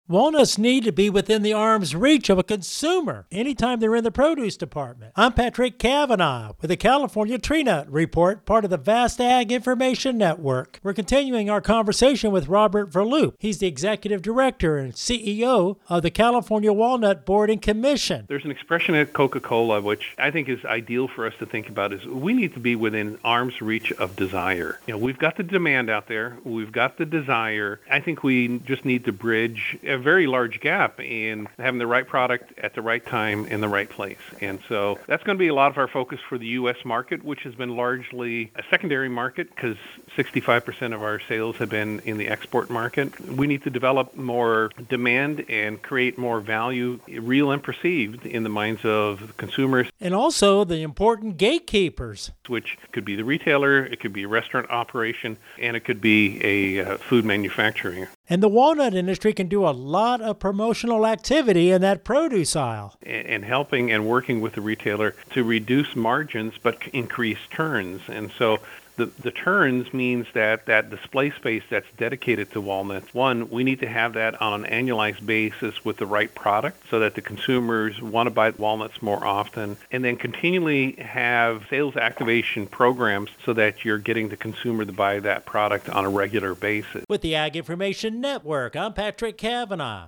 Walnuts need to be within the arm's reach of a consumer anytime they're in the produce department. I'm Patrick Cavanaugh with the California Tree Nut Report, part of the Vast Ag Information Network. We're continuing our conversation with Robert Verloop. He's the Executive Director and CEO of the California Walnut Board and Commission. There's an expression at Coca-Cola which I think is ideal for us to think about is we need to be within arm's reach of desire. We've got the demand out there. We've got the desire. I think we just need to bridge a very large gap in having the right product at the right time in the right place. And so that's going to be a lot of our focus for the U.S. market, which has been largely a secondary market because 65% of our sales have been in the export market. We need to develop more demand and create more value, real and perceived, in the minds of consumers. And also the important gatekeepers, which could be the retailer, it could be a restaurant operation, and it could be a food manufacturer. And the walnut industry can do a lot of promotional activity in that produce aisle. And helping and working with the retailer to reduce margins but increase turns. And so the turns means that display space that's dedicated to walnuts, one, we need to have that on an annualized basis with the right product so that the consumers want to buy walnuts more often, and then continually have sales activation programs so that you're getting the consumer to buy that product on a regular basis. With the Ag Information Network, I'm Patrick Cavanaugh.